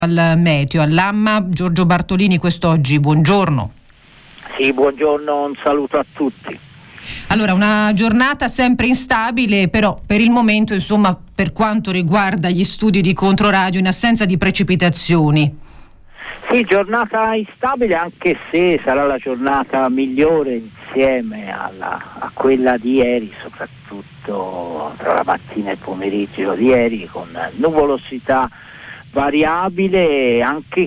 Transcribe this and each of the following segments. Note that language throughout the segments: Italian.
Al meteo, all'AMMA, Giorgio Bartolini quest'oggi, buongiorno. Sì, buongiorno, un saluto a tutti. Allora, una giornata sempre instabile, però per il momento, insomma, per quanto riguarda gli studi di Controradio, in assenza di precipitazioni. Sì, giornata instabile, anche se sarà la giornata migliore insieme a quella di ieri, soprattutto tra la mattina e il pomeriggio di ieri, con nuvolosità variabile, anche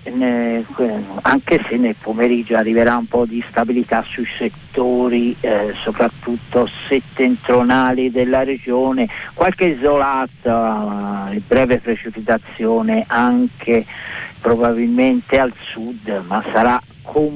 se nel pomeriggio arriverà un po' di stabilità sui settori soprattutto settentrionali della regione, qualche isolata e breve precipitazione anche probabilmente al sud, ma saranno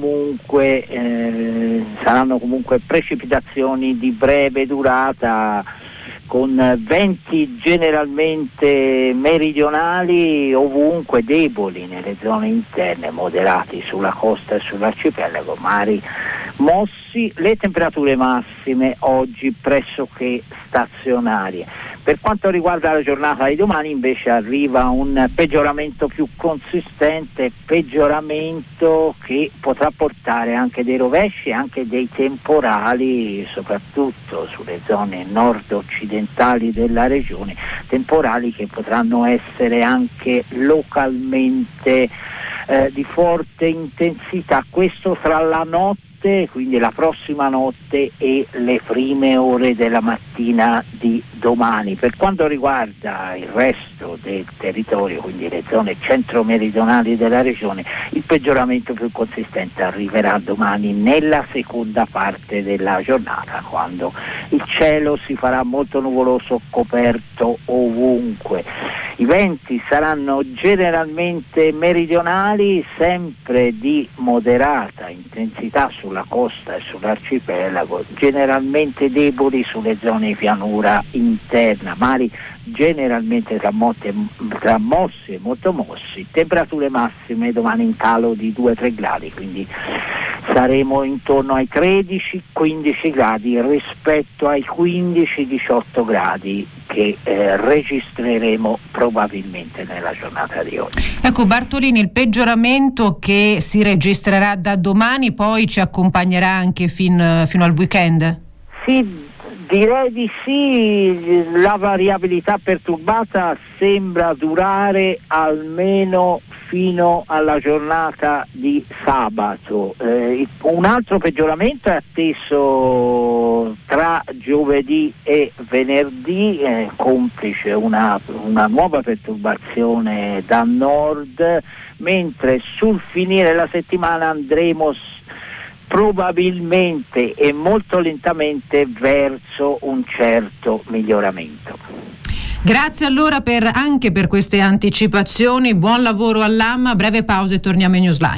comunque precipitazioni di breve durata, con venti generalmente meridionali ovunque, deboli nelle zone interne, moderati sulla costa e sull'arcipelago, mari mossi. Le temperature massime oggi pressoché stazionarie. Per quanto riguarda la giornata di domani invece arriva un peggioramento più consistente, peggioramento che potrà portare anche dei rovesci e anche dei temporali, soprattutto sulle zone nord-occidentali della regione, temporali che potranno essere anche localmente di forte intensità, questo tra la notte, quindi la prossima notte, e le prime ore della mattina di domani. Per quanto riguarda il resto del territorio, quindi le zone centro-meridionali della regione, il peggioramento più consistente arriverà domani nella seconda parte della giornata, quando il cielo si farà molto nuvoloso, coperto ovunque. I venti saranno generalmente meridionali, sempre di moderata intensità sulla costa e sull'arcipelago, generalmente deboli sulle zone di pianura interna, mari generalmente tra mossi e molto mossi. Temperature massime domani in calo di 2-3 gradi, quindi saremo intorno ai 13-15 gradi rispetto ai 15-18 gradi che registreremo probabilmente nella giornata di oggi. Ecco Bartolini, il peggioramento che si registrerà da domani poi ci accompagnerà anche fino al weekend? Sì, direi di sì. La variabilità perturbata sembra durare almeno fino alla giornata di sabato. Un altro peggioramento è atteso tra giovedì e venerdì, complice una nuova perturbazione da nord, mentre sul finire la settimana andremo probabilmente e molto lentamente verso un certo miglioramento. Grazie allora anche per queste anticipazioni, buon lavoro all'AMMA, breve pausa e torniamo in Newsline.